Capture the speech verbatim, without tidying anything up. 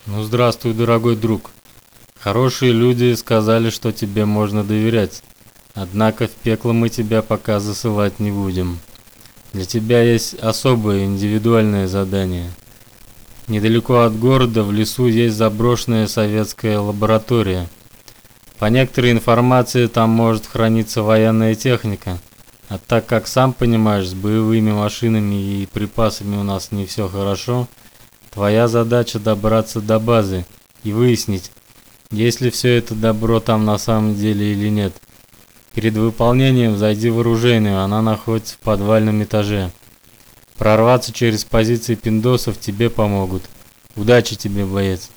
Ну здравствуй, дорогой друг. Хорошие люди сказали, что тебе можно доверять. Однако в пекло мы тебя пока засылать не будем. Для тебя есть особое индивидуальное задание. Недалеко от города в лесу есть заброшенная советская лаборатория. По некоторой информации там может храниться военная техника. А так как, сам понимаешь, с боевыми машинами и припасами у нас не все хорошо, твоя задача добраться до базы и выяснить, есть ли все это добро там на самом деле или нет. Перед выполнением зайди в оружейную, она находится в подвальном этаже. Прорваться через позиции пиндосов тебе помогут. Удачи тебе, боец.